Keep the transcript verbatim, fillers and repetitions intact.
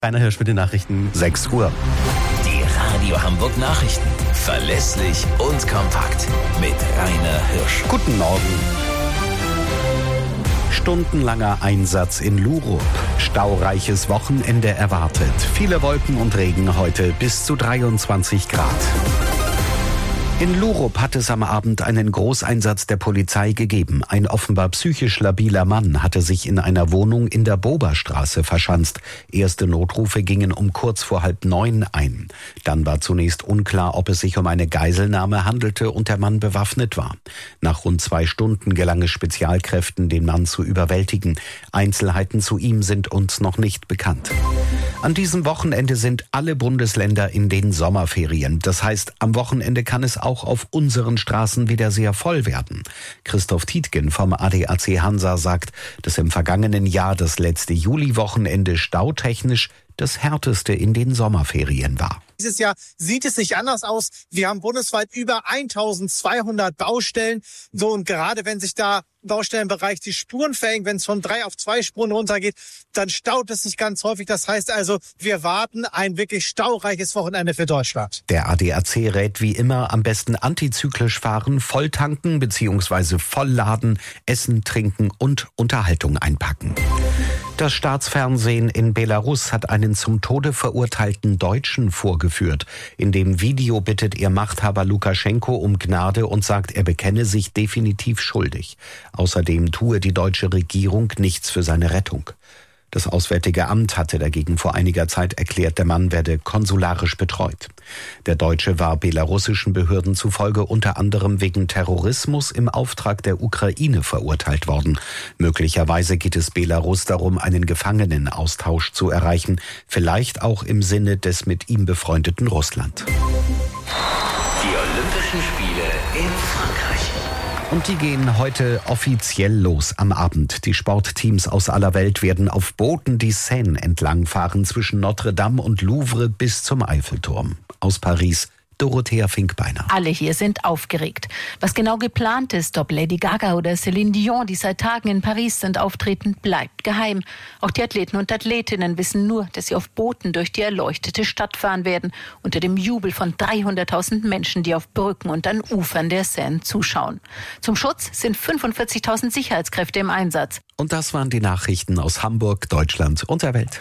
Rainer Hirsch mit den Nachrichten, sechs Uhr. Die Radio Hamburg Nachrichten. Verlässlich und kompakt. Mit Rainer Hirsch. Guten Morgen. Stundenlanger Einsatz in Lurup. Staureiches Wochenende erwartet. Viele Wolken und Regen heute bis zu dreiundzwanzig Grad. In Lurup hat es am Abend einen Großeinsatz der Polizei gegeben. Ein offenbar psychisch labiler Mann hatte sich in einer Wohnung in der Boberstraße verschanzt. Erste Notrufe gingen um kurz vor halb neun ein. Dann war zunächst unklar, ob es sich um eine Geiselnahme handelte und der Mann bewaffnet war. Nach rund zwei Stunden gelang es Spezialkräften, den Mann zu überwältigen. Einzelheiten zu ihm sind uns noch nicht bekannt. An diesem Wochenende sind alle Bundesländer in den Sommerferien. Das heißt, am Wochenende kann es auch auf unseren Straßen wieder sehr voll werden. Christoph Tietgen vom A D A C Hansa sagt, dass im vergangenen Jahr das letzte Juliwochenende stautechnisch das härteste in den Sommerferien war. Dieses Jahr sieht es nicht anders aus. Wir haben bundesweit über eintausendzweihundert Baustellen. So, und gerade wenn sich da im Baustellenbereich die Spuren verhängen, wenn es von drei auf zwei Spuren runtergeht, dann staut es sich ganz häufig. Das heißt also, wir warten ein wirklich staureiches Wochenende für Deutschland. Der A D A C rät wie immer, am besten antizyklisch fahren, volltanken bzw. vollladen, essen, trinken und Unterhaltung einpacken. Das Staatsfernsehen in Belarus hat einen zum Tode verurteilten Deutschen vorgeführt. In dem Video bittet ihr Machthaber Lukaschenko um Gnade und sagt, er bekenne sich definitiv schuldig. Außerdem tue die deutsche Regierung nichts für seine Rettung. Das Auswärtige Amt hatte dagegen vor einiger Zeit erklärt, der Mann werde konsularisch betreut. Der Deutsche war belarussischen Behörden zufolge unter anderem wegen Terrorismus im Auftrag der Ukraine verurteilt worden. Möglicherweise geht es Belarus darum, einen Gefangenenaustausch zu erreichen, vielleicht auch im Sinne des mit ihm befreundeten Russland. Die Olympischen Spiele in Frankreich. Und die gehen heute offiziell los am Abend. Die Sportteams aus aller Welt werden auf Booten die Seine entlangfahren zwischen Notre Dame und Louvre bis zum Eiffelturm. Aus Paris, Dorothea Finkbeiner. Alle hier sind aufgeregt. Was genau geplant ist, ob Lady Gaga oder Céline Dion, die seit Tagen in Paris sind, auftreten, bleibt geheim. Auch die Athleten und Athletinnen wissen nur, dass sie auf Booten durch die erleuchtete Stadt fahren werden, unter dem Jubel von dreihunderttausend Menschen, die auf Brücken und an Ufern der Seine zuschauen. Zum Schutz sind fünfundvierzigtausend Sicherheitskräfte im Einsatz. Und das waren die Nachrichten aus Hamburg, Deutschland und der Welt.